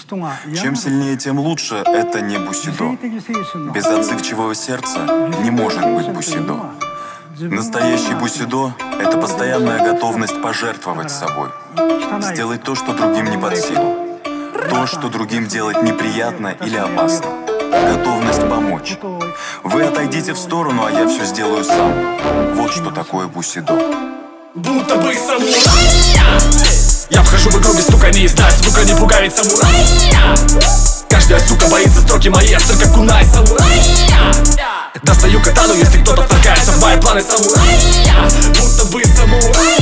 Чем сильнее, тем лучше — это не бусидо. Без отзывчивого сердца не может быть бусидо. Настоящий бусидо — это постоянная готовность пожертвовать собой. Сделать то, что другим не под силу. То, что другим делать неприятно или опасно. Готовность помочь. Вы отойдите в сторону, а я все сделаю сам. Вот что такое бусидо. Будто бы самурай. Я вхожу в игру без стука, не издай звука, не пугает самурай. Каждая сука боится строки мои, остр как кунай самурай. Достаю катану, если кто-то вторгается в мои планы самурай. Будто бы самурай.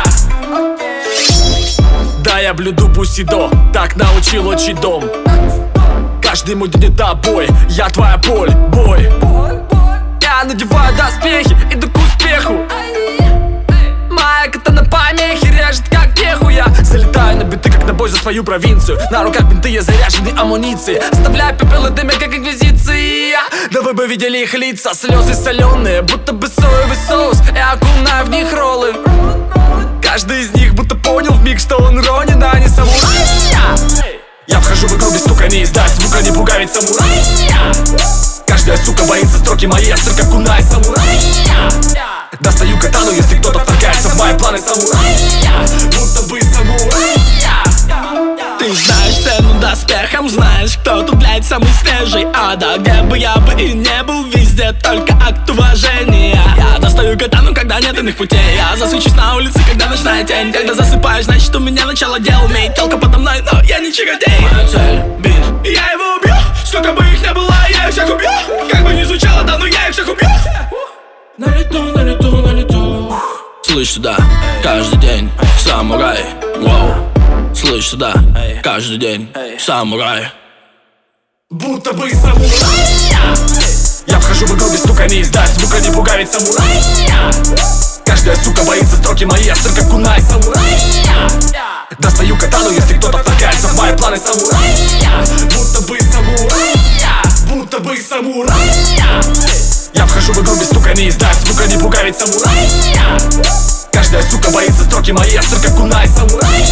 Да, я блюду бусидо, так научил отчий дом. Каждый мой день это бой, я твоя боль, бой. Я надеваю доспехи, иду к успеху. Моя катана помехи режет как нехуя. Залетаю на биты, как на бой за свою провинцию. На руках бинты, я заряженный амуницией. Оставляю пепел и дымя, как инквизиция. Да вы бы видели их лица, слезы соленые, будто бы соевый соус. Я окунаю в них роллы. Каждый из них будто понял вмиг, что он ронин, а не самурай. Я вхожу в игру без стука, не издай звука, не пугает самурай. Каждая сука боится строки мои, остр как кунай самурай. Достаю катану, если кто-то вторгается в мои планы самурай. Будто бы самурай. Ты знаешь цену доспехам, знаешь, кто тут, блядь, самый свежий. А да, где бы я бы и не был, везде только акт уважения. Я достаю катану, когда нет иных путей. Я засвечусь на улице, когда ночная тень. Когда засыпаешь, значит у меня начало дел. Умеет телка подо мной, но я не чародей. Моя цель — бит, и я его убью. Сколько бы их не было, я их всех убью. Как бы ни звучало давно, я их всех убью. На лету, на лету, на лету. Слышь сюда, каждый день самурай. Воу. Слышь сюда, каждый день самурай. Будто бы самурай. Я вхожу в игру без стука, не издай звука, не пугает самурай. Каждая сука боится строки мои, остр как кунай самурай. Достаю катану, если кто-то вторгается в мои планы самурай. Будто бы самурай. Будто бы самурай. Я вхожу в игру без стука, не издай звука, не пугает самурай. Каждая сука боится строки мои, остр как кунай самурай.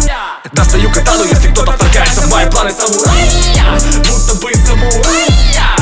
Достаю катану, если кто-то вторгается в мои планы самурай. Будто бы самурай.